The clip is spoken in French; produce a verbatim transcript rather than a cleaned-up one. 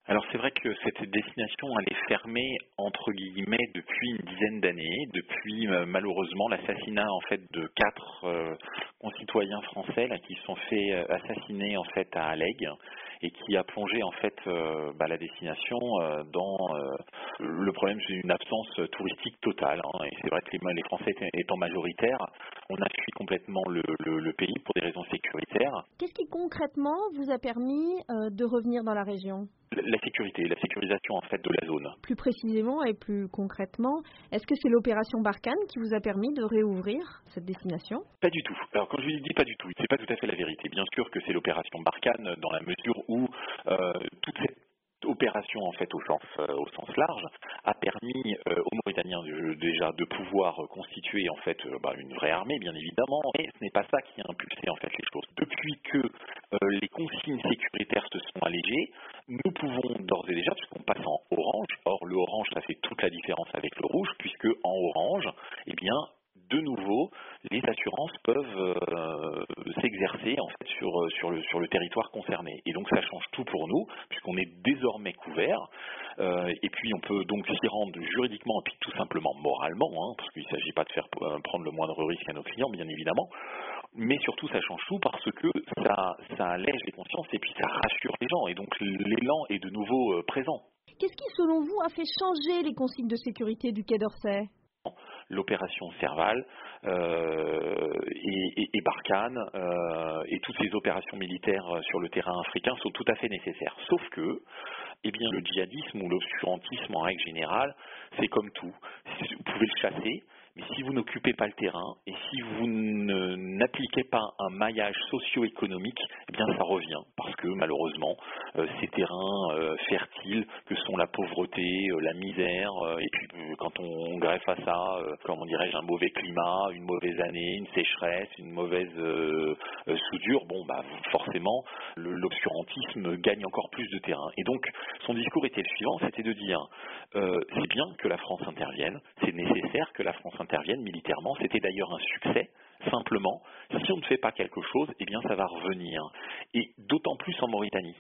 Alors c'est vrai que cette destination elle est fermée entre guillemets depuis une dizaine d'années, depuis euh, malheureusement l'assassinat en fait de quatre euh, concitoyens français là, qui se sont fait euh, assassiner en fait à Alleg et qui a plongé en fait euh, bah, la destination euh, dans euh, le problème c'est une absence touristique totale hein, et c'est vrai que les, les Français étant étant majoritaires, on a fui complètement le, le, le pays pour des raisons sécuritaires. Qu'est-ce qui concrètement vous a permis euh, de revenir dans la région? La sécurité, la sécurisation en fait de la zone. Plus précisément et plus concrètement, est-ce que c'est l'opération Barkhane qui vous a permis de réouvrir cette destination? Pas du tout. Alors quand je lui dis pas du tout, c'est pas tout à fait la vérité. Bien sûr que c'est l'opération Barkhane dans la mesure où euh, toute cette opération en fait au sens euh, au sens large a permis euh, aux Mauritaniens de- déjà de pouvoir euh, constituer en fait euh, bah, une vraie armée bien évidemment, mais ce n'est pas ça qui a impulsé en fait les choses. Depuis que euh, les consignes sécuritaires se sont allégées, nous pouvons d'ores et déjà, puisqu'on passe en orange, or le orange ça fait toute la différence avec le rouge, puisque en orange, eh bien de nouveau, les assurances peuvent euh, s'exercer en fait sur, sur, le, sur le territoire concerné. Et donc ça change tout pour nous, puisqu'on est désormais couvert. Euh, et puis on peut donc s'y rendre juridiquement et puis tout simplement moralement, hein, parce qu'il ne s'agit pas de faire euh, prendre le moindre risque à nos clients, bien évidemment. Mais surtout ça change tout parce que ça, ça allège les consciences et puis ça rassure les gens. Et donc l'élan est de nouveau euh, présent. Qu'est-ce qui, selon vous, a fait changer les consignes de sécurité du Quai d'Orsay? L'opération Serval euh, et, et, et Barkhane euh, et toutes les opérations militaires sur le terrain africain sont tout à fait nécessaires. Sauf que, eh bien, le djihadisme ou l'obscurantisme en règle générale, c'est comme tout. Vous pouvez le chasser, mais si vous n'occupez pas le terrain et si vous ne- n'appliquez pas un maillage socio-économique, eh bien, ça revient parce que malheureusement, euh, ces terrains euh, fertiles que sont la pauvreté, euh, la misère, euh, et puis euh, quand on greffe à ça, euh, comment dirais-je, un mauvais climat, une mauvaise année, une sécheresse, une mauvaise euh, euh, soudure, bon bah forcément le- l'obscurantisme gagne encore plus de terrain. Et donc son discours était le suivant, c'était de dire euh, c'est bien que la France intervienne, c'est nécessaire que la France intervienne militairement, c'était d'ailleurs un succès. Simplement, si on ne fait pas quelque chose, eh bien ça va revenir. Et d'autant plus en Mauritanie.